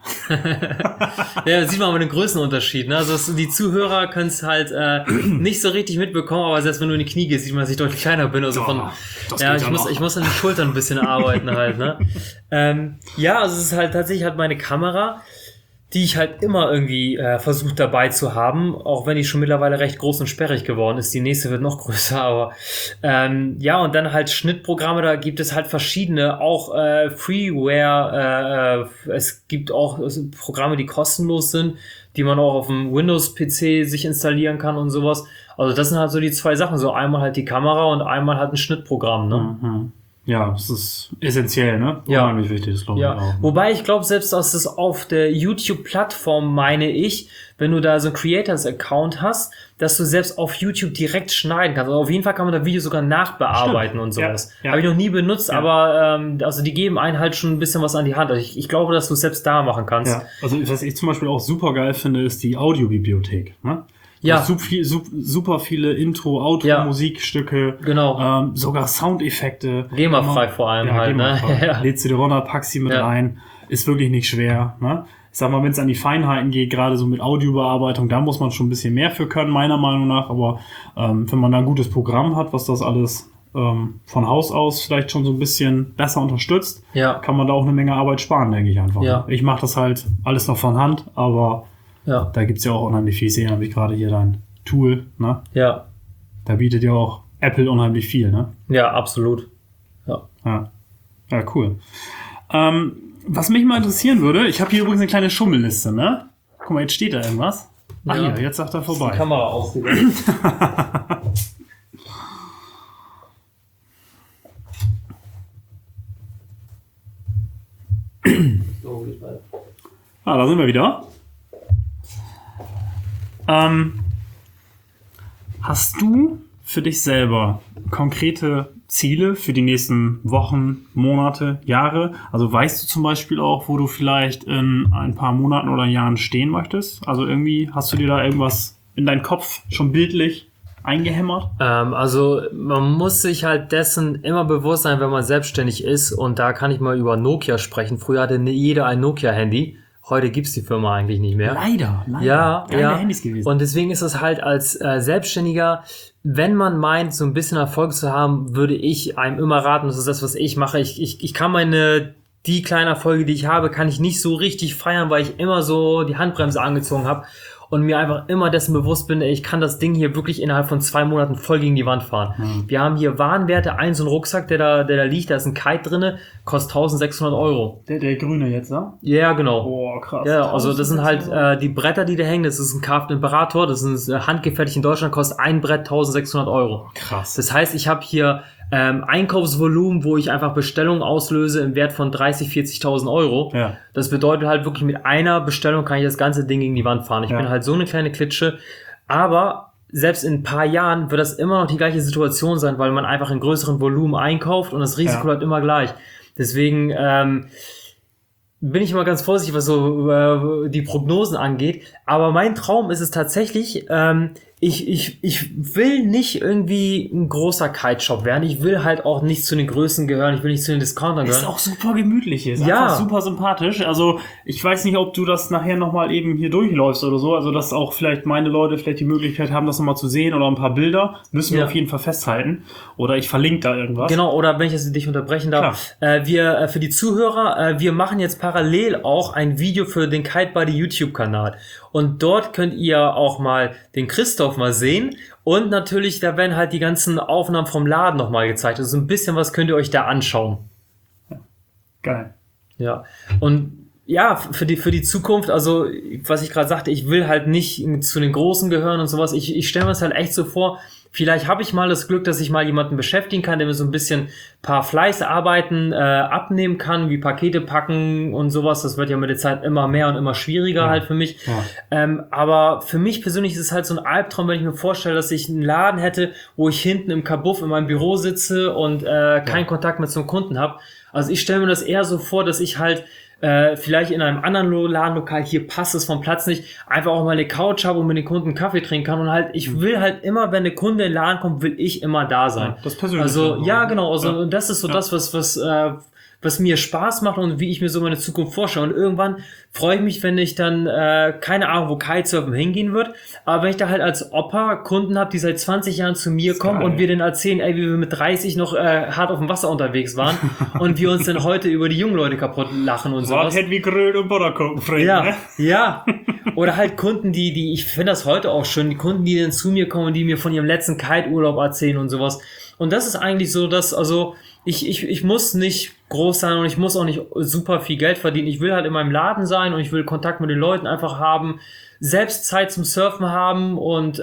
Ja, sieht man aber den Größenunterschied. Ne? Also die Zuhörer können es halt nicht so richtig mitbekommen, aber selbst wenn du in die Knie gehst, sieht man, dass ich deutlich kleiner bin. Also ich muss an den Schultern ein bisschen arbeiten halt. Ne? Also es ist halt tatsächlich meine Kamera, die ich halt immer irgendwie versucht dabei zu haben, auch wenn die schon mittlerweile recht groß und sperrig geworden ist. Die nächste wird noch größer, aber und dann halt Schnittprogramme, da gibt es halt verschiedene, auch Freeware, es gibt auch Programme, die kostenlos sind, die man auch auf dem Windows-PC sich installieren kann und sowas. Also das sind halt so die zwei Sachen. So einmal halt die Kamera und einmal halt ein Schnittprogramm, ne? Mhm. Ja, das ist essentiell, ne? Ja. Unheimlich wichtig, das glaube ich auch. Wobei ich glaube, selbst dass es auf der YouTube-Plattform, meine ich, wenn du da so einen Creators-Account hast, dass du selbst auf YouTube direkt schneiden kannst. Also auf jeden Fall kann man da Videos sogar nachbearbeiten. Stimmt. Und sowas. Ja. Habe ich noch nie benutzt, aber also die geben einen halt schon ein bisschen was an die Hand. Also ich glaube, dass du es selbst da machen kannst. Ja. Also was ich zum Beispiel auch super geil finde, ist die Audiobibliothek, ne? Ja. Super viele Intro, Outro, Musikstücke. Genau. Sogar Soundeffekte. GEMA-frei vor allem halt, ne? Ja. Lädst du dir runter, packst sie mit rein. Ist wirklich nicht schwer, ne? Ich sag mal, wenn es an die Feinheiten geht, gerade so mit Audiobearbeitung, da muss man schon ein bisschen mehr für können, meiner Meinung nach. Aber wenn man da ein gutes Programm hat, was das alles von Haus aus vielleicht schon so ein bisschen besser unterstützt, kann man da auch eine Menge Arbeit sparen, denke ich einfach. Ja. Ich mache das halt alles noch von Hand, aber da gibt's ja auch unheimlich viel. Ich sehe wie gerade hier dein Tool, ne? Ja. Da bietet ja auch Apple unheimlich viel, ne? Ja, absolut. Ja, cool. Was mich mal interessieren würde, ich habe hier übrigens eine kleine Schummelliste, ne? Guck mal, jetzt steht da irgendwas. Ah, hier, jetzt sagt er vorbei. Die Kamera ausgegangen. Da sind wir wieder. Hast du für dich selber konkrete Ziele für die nächsten Wochen, Monate, Jahre? Also weißt du zum Beispiel auch, wo du vielleicht in ein paar Monaten oder Jahren stehen möchtest? Also irgendwie hast du dir da irgendwas in deinen Kopf schon bildlich eingehämmert? Also man muss sich halt dessen immer bewusst sein, wenn man selbstständig ist. Und da kann ich mal über Nokia sprechen. Früher hatte jeder ein Nokia-Handy. Heute gibt's die Firma eigentlich nicht mehr. Leider. Ja. Handys gewesen. Und deswegen ist es halt als Selbstständiger, wenn man meint, so ein bisschen Erfolg zu haben, würde ich einem immer raten, das ist das, was ich mache. Ich kann die kleinen Erfolge, die ich habe, kann ich nicht so richtig feiern, weil ich immer so die Handbremse angezogen habe und mir einfach immer dessen bewusst bin, ich kann das Ding hier wirklich innerhalb von 2 Monaten voll gegen die Wand fahren. Mhm. Wir haben hier Warenwerte, so ein Rucksack, der da liegt, da ist ein Kite drinne, kostet 1.600 €. Der grüne jetzt, ne? Ja, genau. Boah, krass. Ja, also das sind halt die Bretter, die da hängen, das ist ein Carved Imperator, das ist handgefertigt in Deutschland, kostet ein Brett 1.600 €. Krass. Das heißt, ich habe hier Einkaufsvolumen, wo ich einfach Bestellungen auslöse im Wert von 30.000, 40.000 €. Ja. Das bedeutet halt wirklich, mit einer Bestellung kann ich das ganze Ding gegen die Wand fahren. Ich bin halt so eine kleine Klitsche, aber selbst in ein paar Jahren wird das immer noch die gleiche Situation sein, weil man einfach in größeren Volumen einkauft und das Risiko bleibt immer gleich. Deswegen bin ich immer ganz vorsichtig, was so die Prognosen angeht. Aber mein Traum ist es tatsächlich, ich will nicht irgendwie ein großer Kite-Shop werden. Ich will halt auch nicht zu den Größen gehören. Ich will nicht zu den Discountern gehören. Ist auch super gemütlich hier. Ist einfach super sympathisch. Also ich weiß nicht, ob du das nachher nochmal eben hier durchläufst oder so. Also dass auch vielleicht meine Leute vielleicht die Möglichkeit haben, das nochmal zu sehen oder ein paar Bilder. Müssen wir auf jeden Fall festhalten. Oder ich verlinke da irgendwas. Genau, oder wenn ich jetzt dich unterbrechen darf. Wir für die Zuhörer, wir machen jetzt parallel auch ein Video für den Kite Buddy YouTube-Kanal. Und dort könnt ihr auch mal den Christoph mal sehen. Und natürlich, da werden halt die ganzen Aufnahmen vom Laden nochmal gezeigt. Also ein bisschen was könnt ihr euch da anschauen. Geil. Ja. Und ja, für die Zukunft, also was ich gerade sagte, ich will halt nicht zu den Großen gehören und sowas. Ich stelle mir das halt echt so vor, vielleicht habe ich mal das Glück, dass ich mal jemanden beschäftigen kann, der mir so ein bisschen paar Fleißarbeiten abnehmen kann, wie Pakete packen und sowas. Das wird ja mit der Zeit immer mehr und immer schwieriger halt für mich. Ja. Aber für mich persönlich ist es halt so ein Albtraum, wenn ich mir vorstelle, dass ich einen Laden hätte, wo ich hinten im Kabuff in meinem Büro sitze und keinen Kontakt mehr zum Kunden habe. Also ich stelle mir das eher so vor, dass ich halt vielleicht in einem anderen Ladenlokal, hier passt es vom Platz nicht, einfach auch mal eine Couch habe und mit den Kunden einen Kaffee trinken kann und halt, ich will halt immer, wenn der Kunde in den Laden kommt, will ich immer da sein. Ja, das persönliche. Also, ja, genau, also und das ist so das, was mir Spaß macht und wie ich mir so meine Zukunft vorstelle. Und irgendwann freue ich mich, wenn ich dann, keine Ahnung, wo Kitesurfen hingehen wird, aber wenn ich da halt als Opa Kunden habe, die seit 20 Jahren zu mir kommen und wir denen erzählen, ey, wie wir mit 30 noch hart auf dem Wasser unterwegs waren und wir uns dann heute über die jungen Leute kaputt lachen und sowas. Wie Gröl und Butterkuchen, ja, ja. Oder halt Kunden, die ich finde das heute auch schön, die Kunden, die dann zu mir kommen und die mir von ihrem letzten Kite-Urlaub erzählen und sowas. Und das ist eigentlich so, dass, also, ich muss nicht groß sein und ich muss auch nicht super viel Geld verdienen. Ich will halt in meinem Laden sein und ich will Kontakt mit den Leuten einfach haben, selbst Zeit zum Surfen haben und,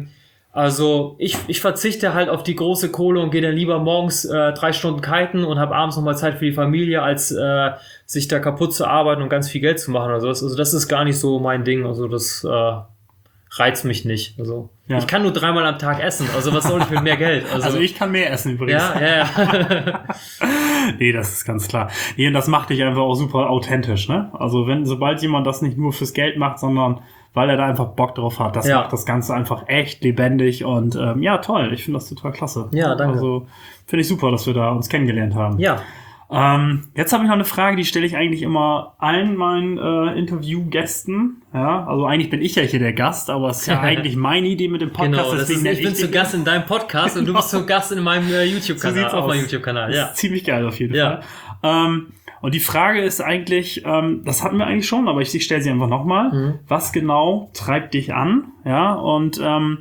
also ich verzichte halt auf die große Kohle und gehe dann lieber morgens 3 Stunden kiten und habe abends nochmal Zeit für die Familie, als sich da kaputt zu arbeiten und ganz viel Geld zu machen oder sowas. Also das ist gar nicht so mein Ding. Also das reizt mich nicht. Also ich kann nur 3-mal am Tag essen. Also was soll ich mit mehr Geld? Also ich kann mehr essen übrigens. Ja. Nee, das ist ganz klar. Nee, und das macht dich einfach auch super authentisch, ne? Also sobald jemand das nicht nur fürs Geld macht, sondern weil er da einfach Bock drauf hat, das macht das Ganze einfach echt lebendig und toll. Ich finde das total klasse. Ja, danke. Also finde ich super, dass wir da uns kennengelernt haben. Ja. Jetzt habe ich noch eine Frage, die stelle ich eigentlich immer allen meinen Interviewgästen. Ja, also eigentlich bin ich ja hier der Gast, aber es ist ja eigentlich meine Idee mit dem Podcast. Genau, ich bin zu Gast in deinem Podcast und du bist zu Gast in meinem YouTube-Kanal. So auf meinem YouTube-Kanal. Ja. Ziemlich geil auf jeden Fall. Und die Frage ist eigentlich, das hatten wir eigentlich schon, aber ich stelle sie einfach nochmal. Was genau treibt dich an? Ja, und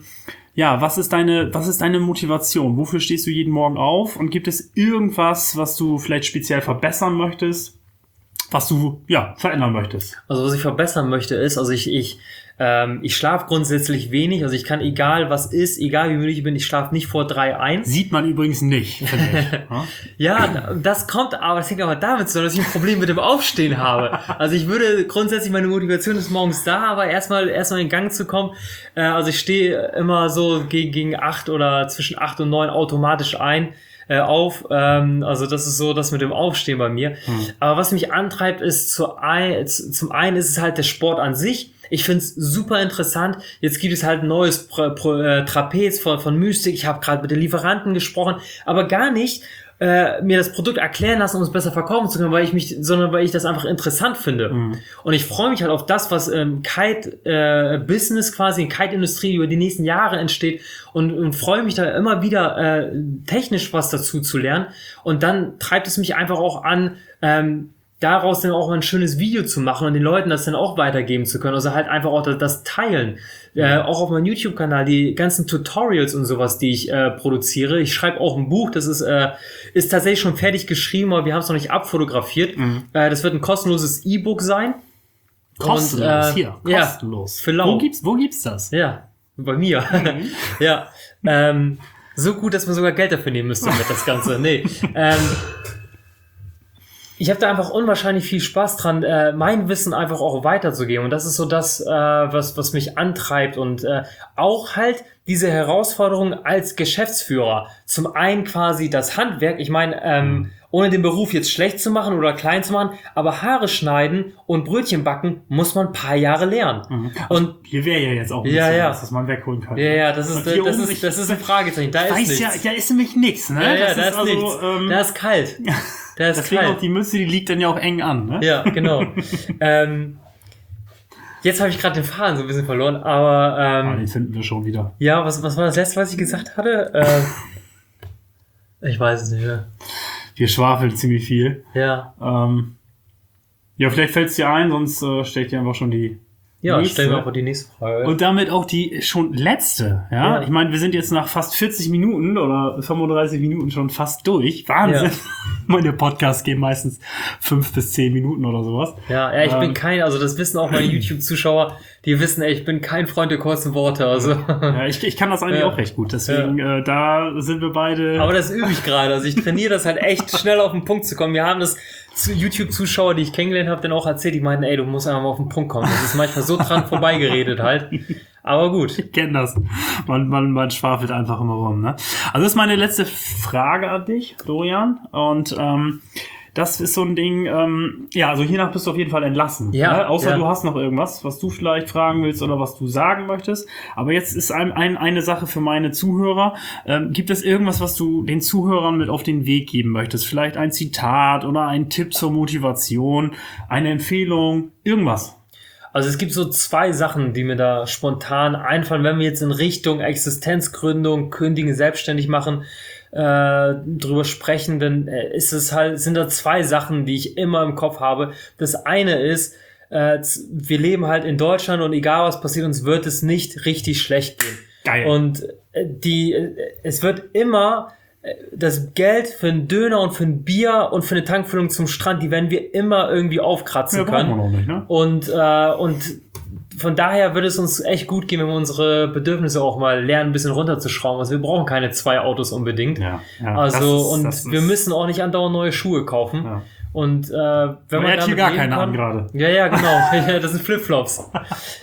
was ist deine Motivation? Wofür stehst du jeden Morgen auf? Und gibt es irgendwas, was du vielleicht speziell verbessern möchtest, was du verändern möchtest? Also was ich verbessern möchte ist, also ich schlafe grundsätzlich wenig, also ich kann, egal was ist, egal wie müde ich bin, ich schlafe nicht vor 3 ein. Sieht man übrigens nicht, finde ich. Ja, das hängt aber damit zusammen, dass ich ein Problem mit dem Aufstehen habe. Also ich würde grundsätzlich, meine Motivation ist morgens da, aber erstmal in Gang zu kommen. Also ich stehe immer so gegen 8 oder zwischen 8 und 9 automatisch auf. Also das ist so das mit dem Aufstehen bei mir. Aber was mich antreibt, ist zum einen ist es halt der Sport an sich. Ich finde es super interessant. Jetzt gibt es halt ein neues Trapez von Mystic. Ich habe gerade mit den Lieferanten gesprochen, aber gar nicht mir das Produkt erklären lassen, um es besser verkaufen zu können, sondern weil ich das einfach interessant finde. Und ich freue mich halt auf das, was Kite-Business quasi, in Kite-Industrie über die nächsten Jahre entsteht und freue mich da immer wieder technisch was dazu zu lernen. Und dann treibt es mich einfach auch an, daraus dann auch mal ein schönes Video zu machen und den Leuten das dann auch weitergeben zu können. Also halt einfach auch das Teilen. Auch auf meinem YouTube-Kanal, die ganzen Tutorials und sowas, die ich produziere. Ich schreibe auch ein Buch, das ist tatsächlich schon fertig geschrieben, aber wir haben es noch nicht abfotografiert. Das wird ein kostenloses E-Book sein. Kostenlos, und, kostenlos. Für lau. Wo gibt's das? Ja, bei mir. Ja. So gut, dass man sogar Geld dafür nehmen müsste mit das Ganze. Nee. Ich habe da einfach unwahrscheinlich viel Spaß dran, mein Wissen einfach auch weiterzugeben. Und das ist so das, was mich antreibt. Und auch halt diese Herausforderung als Geschäftsführer. Zum einen quasi das Handwerk. Ich meine, ohne den Beruf jetzt schlecht zu machen oder klein zu machen, aber Haare schneiden und Brötchen backen muss man ein paar Jahre lernen. Also und hier wäre ja jetzt auch ein bisschen was, was man wegholen kann. Ja, das ist ein Fragezeichen. Da ist nichts. Da ist nämlich nichts, ne? Ja, da ist nichts. Da ist kalt. Deswegen auch die Mütze, die liegt dann ja auch eng an, ne? Ja, genau. Jetzt habe ich gerade den Faden so ein bisschen verloren, aber den finden wir schon wieder. Ja, was war das letzte, was ich gesagt hatte? Ich weiß es nicht mehr. Wir schwafeln ziemlich viel. Ja. Vielleicht fällt es dir ein, sonst stelle ich dir einfach schon die nächste. Stellen wir einfach die nächste Frage. Und damit auch die schon letzte. Ja? Ich meine, wir sind jetzt nach fast 40 Minuten oder 35 Minuten schon fast durch. Wahnsinn. Ja. Meine Podcasts gehen meistens 5 bis 10 Minuten oder sowas. Ja, ich bin also das wissen auch meine YouTube-Zuschauer, die wissen, ich bin kein Freund der kurzen Worte. Also. Ja, ich kann das eigentlich auch recht gut, deswegen da sind wir beide. Aber das übe ich gerade, also ich trainiere das halt echt schnell auf den Punkt zu kommen. Wir haben das YouTube-Zuschauer, die ich kennengelernt habe, dann auch erzählt, die meinten, du musst einfach mal auf den Punkt kommen. Das ist manchmal so dran vorbeigeredet halt. Aber gut. Ich kenne das. Man schwafelt einfach immer rum, ne? Also das ist meine letzte Frage an dich, Dorian. Und das ist so ein Ding, also hiernach bist du auf jeden Fall entlassen. Ja. Ne? Außer du hast noch irgendwas, was du vielleicht fragen willst oder was du sagen möchtest. Aber jetzt ist eine Sache für meine Zuhörer. Gibt es irgendwas, was du den Zuhörern mit auf den Weg geben möchtest? Vielleicht ein Zitat oder ein Tipp zur Motivation, eine Empfehlung, irgendwas? Also es gibt so 2 Sachen, die mir da spontan einfallen, wenn wir jetzt in Richtung Existenzgründung, Kündigen, selbstständig machen, drüber sprechen, dann sind da 2 Sachen, die ich immer im Kopf habe. Das eine ist, wir leben halt in Deutschland und egal was passiert, uns wird es nicht richtig schlecht gehen. Geil. Und es wird immer das Geld für einen Döner und für ein Bier und für eine Tankfüllung zum Strand, die werden wir immer irgendwie aufkratzen können. Brauchen wir noch nicht, ne? Und von daher würde es uns echt gut gehen, wenn wir unsere Bedürfnisse auch mal lernen, ein bisschen runterzuschrauben. Also wir brauchen keine 2 Autos unbedingt. Ja, also wir müssen auch nicht andauernd neue Schuhe kaufen. Ja. Und wenn man hat hier gar keine kann, an gerade. Ja, genau. Das sind Flipflops.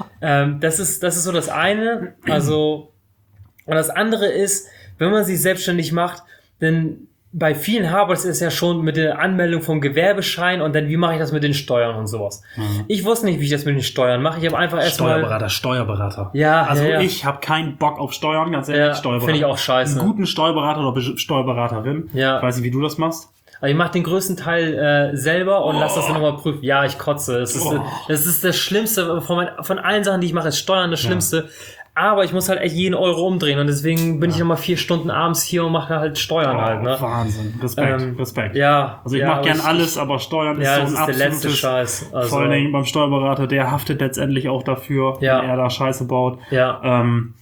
Das ist so das eine. Also, und das andere ist, wenn man sich selbstständig macht, denn bei vielen hapert es ja schon mit der Anmeldung vom Gewerbeschein und dann, wie mache ich das mit den Steuern und sowas. Ich wusste nicht, wie ich das mit den Steuern mache. Ich habe einfach erstmal... Steuerberater. Ja, also ja. Ich habe keinen Bock auf Steuern, ganz ehrlich. Ja, Steuerberater. finde ich auch scheiße. Einen guten Steuerberater oder Steuerberaterin. Ja. Ich weiß nicht, wie du das machst. Also ich mache den größten Teil selber und lasse das dann nochmal prüfen. Ja, ich kotze. Das ist das Schlimmste von allen Sachen, die ich mache, ist Steuern das Schlimmste. Aber ich muss halt echt jeden Euro umdrehen und deswegen bin ich nochmal 4 Stunden abends hier und mache halt Steuern halt. Ne? Wahnsinn. Respekt. Ja. Also ich mache gern alles, aber Steuern ist so ein das ist absolutes... der letzte Scheiß. Also, vor allen Dingen beim Steuerberater, der haftet letztendlich auch dafür, wenn er da Scheiße baut. Ja.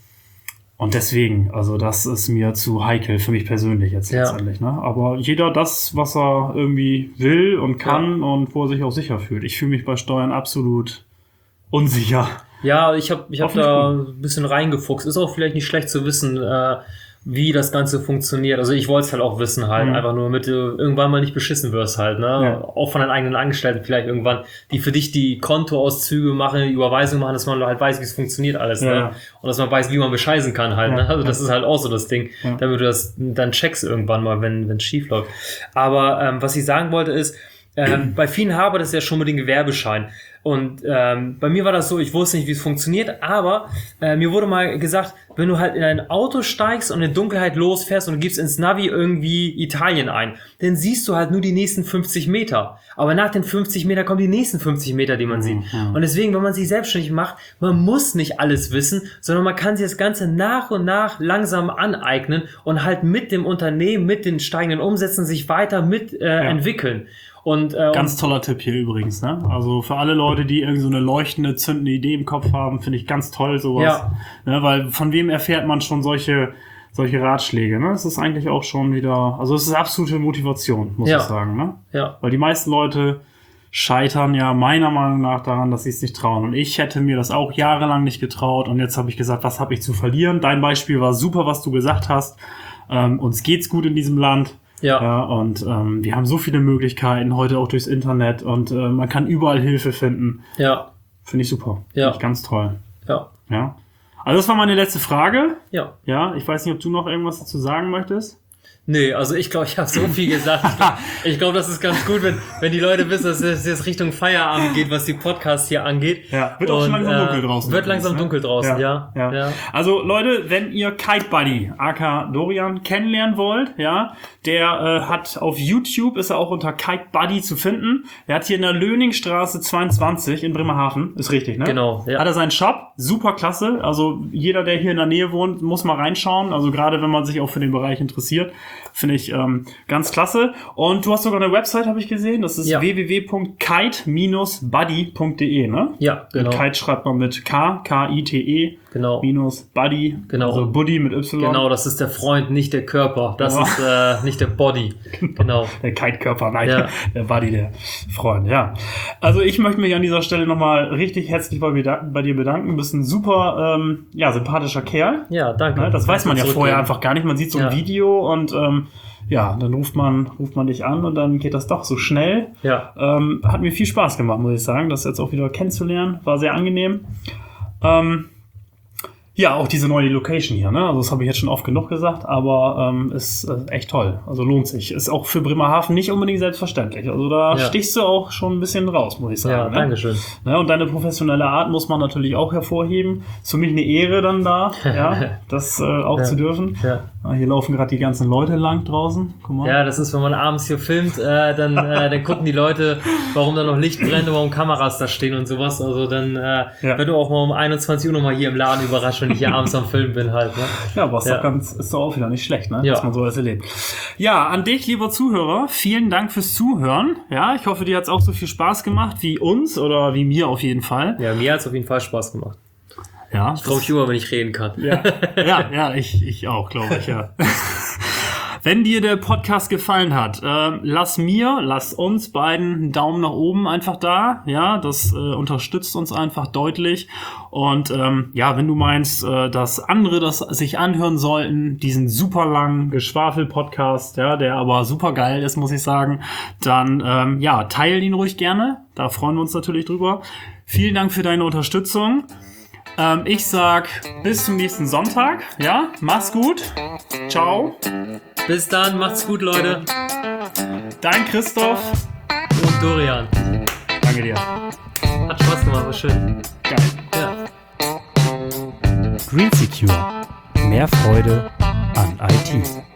Und deswegen, also das ist mir zu heikel für mich persönlich jetzt letztendlich. Ne? Aber jeder das, was er irgendwie will und kann und wo er sich auch sicher fühlt. Ich fühle mich bei Steuern absolut unsicher. Ja, ich hab da ein bisschen reingefuchst. Ist auch vielleicht nicht schlecht zu wissen, wie das Ganze funktioniert. Also ich wollte es halt auch wissen halt, einfach nur, damit du irgendwann mal nicht beschissen wirst halt, ne? Ja. Auch von deinen eigenen Angestellten vielleicht irgendwann, die für dich die Kontoauszüge machen, die Überweisung machen, dass man halt weiß, wie es funktioniert alles, ne? Und dass man weiß, wie man bescheißen kann halt, ne? Also das ist halt auch so das Ding, damit du das dann checkst irgendwann mal, wenn es schief läuft. Aber was ich sagen wollte ist, bei vielen hapert es ja schon mit dem Gewerbeschein. Und bei mir war das so, ich wusste nicht, wie es funktioniert, aber mir wurde mal gesagt, wenn du halt in ein Auto steigst und in Dunkelheit losfährst und du gibst ins Navi irgendwie Italien ein, dann siehst du halt nur die nächsten 50 Meter. Aber nach den 50 Meter kommen die nächsten 50 Meter, die man sieht. Und deswegen, wenn man sich selbstständig macht, man muss nicht alles wissen, sondern man kann sich das Ganze nach und nach langsam aneignen und halt mit dem Unternehmen, mit den steigenden Umsätzen sich weiter entwickeln. Und, ganz toller Tipp hier übrigens, ne? Also für alle Leute, die irgend so eine leuchtende, zündende Idee im Kopf haben, finde ich ganz toll sowas. Ja. Ne? Weil von wem erfährt man schon solche Ratschläge, ne? Es ist eigentlich auch schon wieder, also es ist absolute Motivation, muss ich sagen, ne? Ja. Weil die meisten Leute scheitern ja meiner Meinung nach daran, dass sie es nicht trauen. Und ich hätte mir das auch jahrelang nicht getraut und jetzt habe ich gesagt, was habe ich zu verlieren? Dein Beispiel war super, was du gesagt hast. Uns geht's gut in diesem Land. Ja, und wir haben so viele Möglichkeiten heute auch durchs Internet und man kann überall Hilfe finden. Ja. Finde ich super. Ja. Finde ich ganz toll. Ja. Also das war meine letzte Frage. Ja. Ja, ich weiß nicht, ob du noch irgendwas dazu sagen möchtest. Nee, also ich glaube, ich habe so viel gesagt. Ich glaube, das ist ganz gut, wenn die Leute wissen, dass es jetzt Richtung Feierabend geht, was die Podcasts hier angeht. Ja, wird auch schon langsam dunkel draußen. Wird langsam dunkel draußen, ja. Also Leute, wenn ihr Kite Buddy, aka Dorian, kennenlernen wollt, der hat auf YouTube, ist er auch unter Kite Buddy zu finden. Er hat hier in der Löningstraße 22 in Bremerhaven, ist richtig, ne? Genau, ja. Hat er seinen Shop, super klasse. Also jeder, der hier in der Nähe wohnt, muss mal reinschauen. Also gerade wenn man sich auch für den Bereich interessiert. Finde ich ganz klasse. Und du hast sogar eine Website, habe ich gesehen. Das ist www.kite-buddy.de, ne? Ja, genau. Und Kite schreibt man mit K, K-I-T-E. Genau. Minus Buddy. Genau. Also Buddy mit Y. Genau, das ist der Freund, nicht der Körper. Das ist nicht der Body. Genau. Der Kite-Körper, nein. Der Buddy, der Freund, Also ich möchte mich an dieser Stelle nochmal richtig herzlich bei dir bedanken. Du bist ein super, sympathischer Kerl. Ja, danke. Ne? Das weiß man ja vorher einfach gar nicht. Man sieht so ein Video und dann ruft man dich an und dann geht das doch so schnell. Ja. Hat mir viel Spaß gemacht, muss ich sagen, das jetzt auch wieder kennenzulernen. War sehr angenehm. Auch diese neue Location hier, ne? Also das habe ich jetzt schon oft genug gesagt, aber ist echt toll. Also lohnt sich. Ist auch für Bremerhaven nicht unbedingt selbstverständlich. Also da stichst du auch schon ein bisschen raus, muss ich sagen. Ja, dankeschön. Ne? Und deine professionelle Art muss man natürlich auch hervorheben. Ist für mich eine Ehre dann da, das auch zu dürfen. Ja. Hier laufen gerade die ganzen Leute lang draußen. Guck mal. Ja, das ist, wenn man abends hier filmt, dann gucken die Leute, warum da noch Licht brennt und warum Kameras da stehen und sowas. Also dann wird du auch mal um 21 Uhr nochmal hier im Laden überrascht, wenn ich hier abends am Filmen bin halt. Ne? Ja, aber ist doch auch wieder nicht schlecht, ne? Ja. Dass man sowas erlebt. Ja, an dich, lieber Zuhörer, vielen Dank fürs Zuhören. Ja, ich hoffe, dir hat's auch so viel Spaß gemacht wie uns oder wie mir auf jeden Fall. Ja, mir hat's auf jeden Fall Spaß gemacht. Ja. Ich freue mich immer, wenn ich reden kann. Ja, ich auch, glaube ich, ja. Wenn dir der Podcast gefallen hat, lass uns beiden einen Daumen nach oben einfach da. Ja, das unterstützt uns einfach deutlich. Und wenn du meinst, dass andere das sich anhören sollten, diesen super langen Geschwafel-Podcast, ja, der aber super geil ist, muss ich sagen, dann teil ihn ruhig gerne. Da freuen wir uns natürlich drüber. Vielen Dank für deine Unterstützung. Ich sag bis zum nächsten Sonntag. Ja, mach's gut. Ciao. Bis dann, macht's gut, Leute. Dein Christoph und Dorian. Danke dir. Hat Spaß gemacht, war schön. Geil. Ja. Green Secure. Mehr Freude an IT.